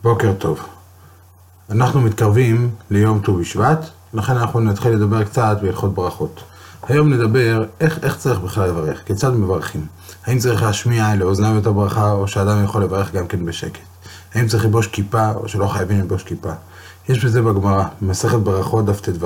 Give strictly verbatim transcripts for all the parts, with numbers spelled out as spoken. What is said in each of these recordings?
בוקר טוב. אנחנו מתקרבים ליום ט"ו בשבט, לכן אנחנו נתחיל לדבר קצת בהלכות ברכות. היום נדבר איך, איך צריך בכלל לברך, כיצד מברכים. האם צריך להשמיע לאוזניו את הברכה, או שאדם יכול לברך גם כן בשקט. האם צריך לבוש כיפה, או שלא חייבים לבוש כיפה. יש בזה בגמרא, במסכת ברכות דף ט"ו.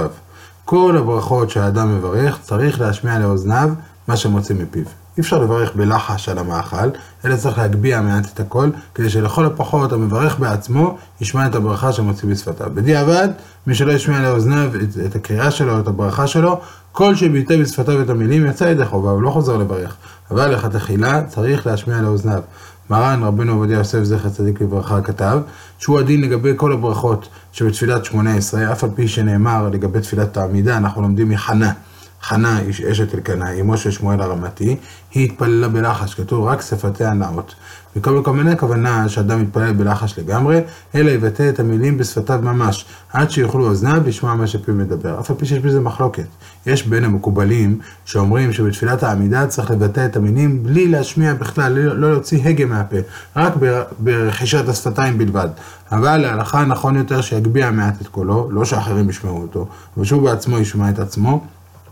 כל הברכות שהאדם מברך צריך להשמיע לאוזניו מה שמוציא מפיו. אי אפשר לברך בלחש על המאכל, אלא צריך להגביה מעט את הכל, כדי שלכל הפחות המברך בעצמו ישמע את הברכה שמוציא בשפתיו. בדיעבד, מי שלא ישמע לאוזניו את, את הקריאה שלו, את הברכה שלו, כל שביטא בשפתיו את המילים יצא ידי חובה, הוא לא חוזר לברך. אבל לכתחילה צריך להשמיע לאוזניו. מרן רבנו עובדיה יוסף זכר צדיק לברכה כתב שהוא הדין לגבי כל הברכות שבתפילת שמונה עשרה, אף על פי שנאמר לגבי תפילת העמידה, אנחנו לומדים מחנה. חנה, אשת אלקנה, אמו של שמואל הרמתי, היא התפללה בלחש, כתוב רק שפתיה נאות. וכל מקום הכוונה שאדם יתפלל בלחש לגמרי, אלא יבטא את המילים בשפתיו ממש, עד שיוכלו אוזניו לשמוע מה שפיו מדבר. אף על פי שיש בזה מחלוקת. יש בין המקובלים שאומרים שבתפילת העמידה צריך לבטא את המילים בלי להשמיע בכלל, לא להוציא הגה מהפה, רק ברכישת השפתיים בלבד. אבל להלכה נכון יותר שיגביה מעט את קולו, לא שאחרים ישמעו אותו, ושהוא בעצמו ישמע את עצמו,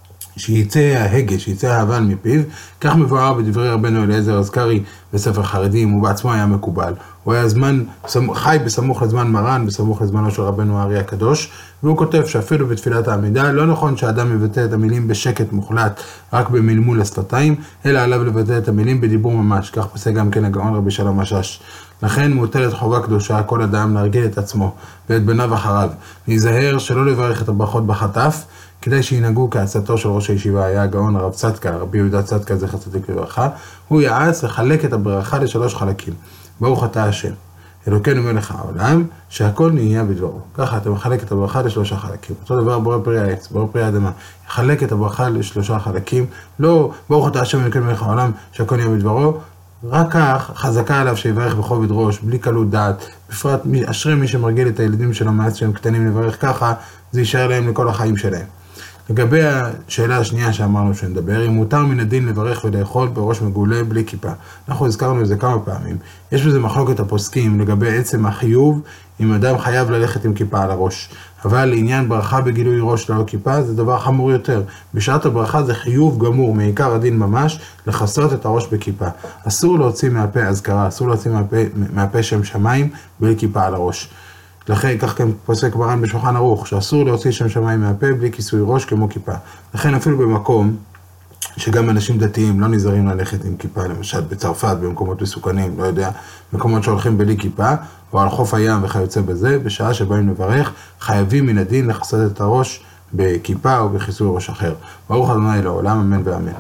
שיצא ההגה, שיצא ההבל מפיו. כך מבואר בדברי רבנו אליעזר אזכרי בספר חרדים, הוא בעצמו היה מקובל. הוא היה זמן, חי בסמוך לזמן מרן, בסמוך לזמנו של רבנו הארי הקדוש, והוא כותב שאפילו בתפילת העמידה לא נכון שאדם מבטא את המילים בשקט מוחלט, רק במלמול השפתיים, אלא עליו לבטא את המילים בדיבור ממש. כך פסק גם כן הגאון רבי שלום משאש. לכן מוטלת חובה קדושה כל אדם להרגיל את עצמו ואת בניו אחריו, להיזהר שלא לברך את הברכות בחטף, כדי שינהגו כעצתו של ראש הישיבה, היה הגאון הרב צדקה, רבי יהודה צדקה זכר צדיק לברכה. הוא יעץ לחלק את הברכה לשלוש חלקים. ברוך אתה השם, אלוקינו מלך העולם, שהכל נהיה בדברו. ככה אתה מחלק את הברכה לשלושה חלקים. אותו דבר בורא פרי העץ, בורא פרי האדמה. יחלק את הברכה לשלושה חלקים. לא ברוך אתה השם, אלוקינו מלך העולם, שהכל נהיה בדברו. רק כך חזקה עליו שיברך בכובד ראש, בלי קלות דעת. בפרט אשרי מי שמרגיל את הילדים שלו מאז שהם קטנים לברך ככה, זה יישאר להם לכל החיים שלהם. לגבי השאלה השנייה שאמרנו שנדבר, אם מותר מן הדין לברך ולאכול בראש מגולה בלי כיפה. אנחנו הזכרנו את זה כמה פעמים. יש בזה מחלוקת הפוסקים לגבי עצם החיוב, אם אדם חייב ללכת עם כיפה על הראש. אבל לעניין ברכה בגילוי ראש ללא כיפה זה דבר חמור יותר. בשעת הברכה זה חיוב גמור, מעיקר הדין ממש, לחסות את הראש בכיפה. אסור להוציא מהפה אזכרה, אסור להוציא מהפה, מהפה שם שמיים בלי כיפה על הראש. לכן כך גם פוסק מרן בשולחן ערוך, שאסור להוציא שם שמיים מהפה בלי כיסוי ראש כמו כיפה. לכן אפילו במקום שגם אנשים דתיים לא נזהרים ללכת עם כיפה, למשל בצרפת, במקומות מסוכנים, לא יודע, מקומות שהולכים בלי כיפה, או על חוף הים וכיוצא בזה, בשעה שבאים לברך, חייבים מן הדין לחסות את הראש בכיפה או בכיסוי ראש אחר. ברוך ה' לעולם, אמן ואמן.